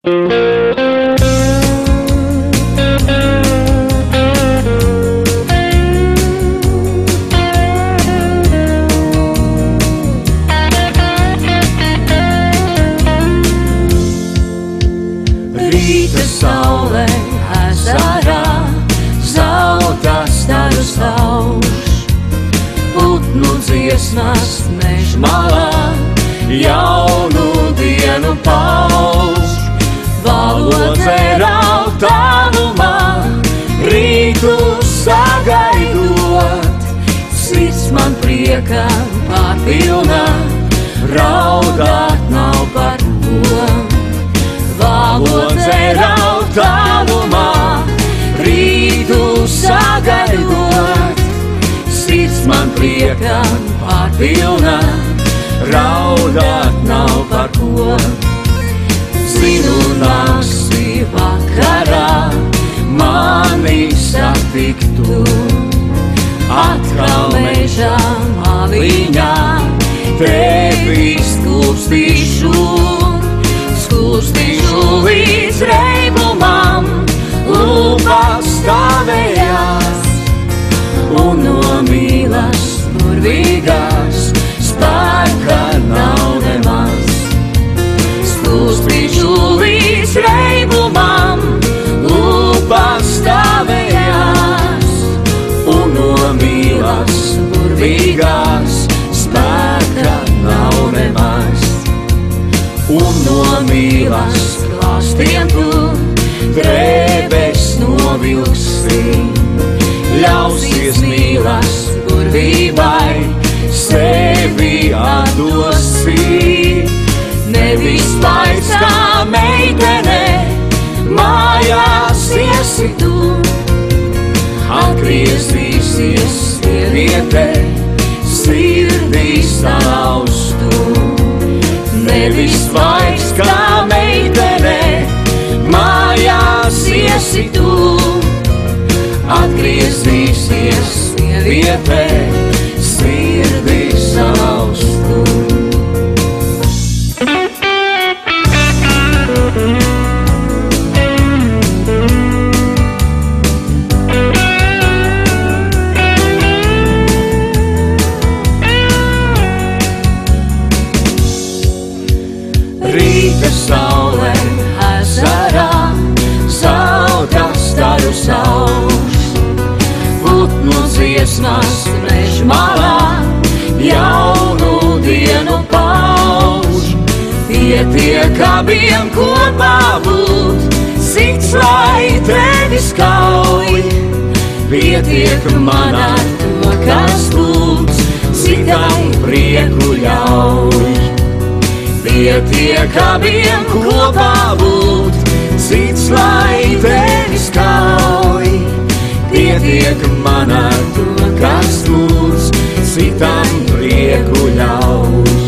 Rīta saulē ezerā zelta staru stauž, putnu dziesmas mežmalā jaunu dienu pauž. Valodze rauj tālumā, rītu sagaidot, sirds man prieka pārpilna, raudāt nav par ko. Valodze rauj tālumā, rītu sagaidot, sirds man prieka pārpilna, raudāt nav par ko. Zinu naktī vakarā mani satiktu, atkal mežā maliņā tevi skūpstīšu. Skūpstīšu līdz reibumam, lūpās stāvējās, un no mīlas burvīgās spēka nav nemaz. Skūpstīšu līdz reibumam, lūpās stāvējās, un no mīlas burvīgās spēka nav nemaz. Un no mīlas klāstiem tu drēbes novilksi, ļausies mīlas burvībai, sevi atdosi. Nevis paic kā meitene, mājās iesi tu, atgriezīsies sieviete, sirdī salaustu. Nevis vairs kā meitene, mājās iesi tu, atgriezīsies sieviete, sirdī salaustu. Rīta saulē ezerā zelta staru sauž, putnu dziesmas mežmalā jaunu dienu pauž. Pietiek abiem kopā būt, cits lai tevi skauj. Pietiek man ar to, kas lūdz, citam prieku ļauj. Pietiek abiem kopā būt, cits lai tevi skauj. Pietiek man ar to, kas lūdz, citam prieku ļauj.